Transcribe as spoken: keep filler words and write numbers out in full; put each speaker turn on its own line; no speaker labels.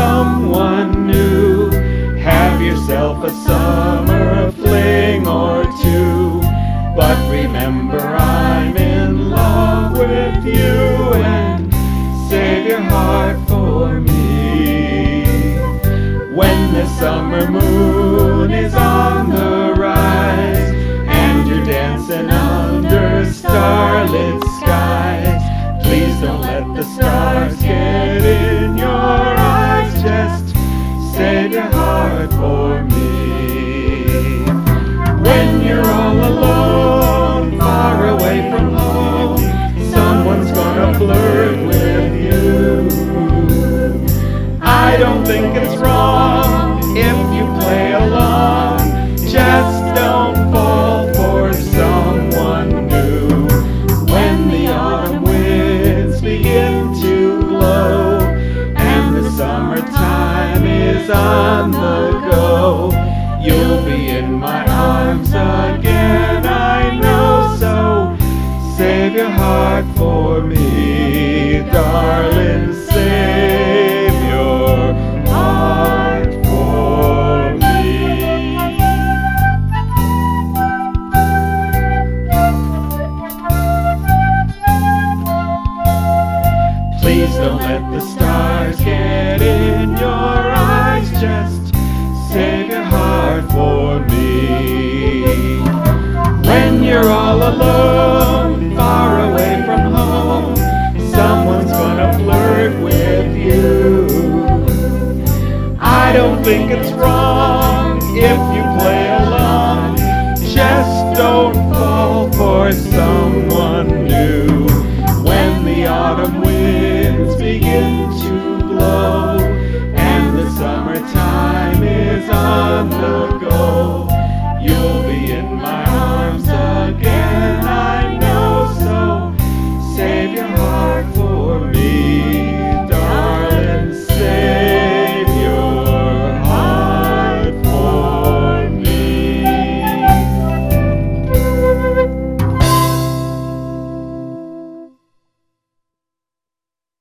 someone new. Have yourself a summer fling or two. But remember, I'm in love with you, and save your heart for me. When the summer moon is on the rise, and you're dancing under starlit skies, please don't let the stars get in your eyes. Just save your heart for me. When you're all alone, far away from home, someone's gonna flirt with you. I don't think it's wrong if you play along. Just don't fall for someone new. When the autumn winds begin to blow, and the summertime is on the go, you'll be in my arms again, I know. So save your heart for me, darling. Save your heart for me. Please don't let the stars get in your eyes. Just save your heart for me. When you're all alone, far away from home, someone's gonna flirt with you. I don't think it's wrong if you play along. Just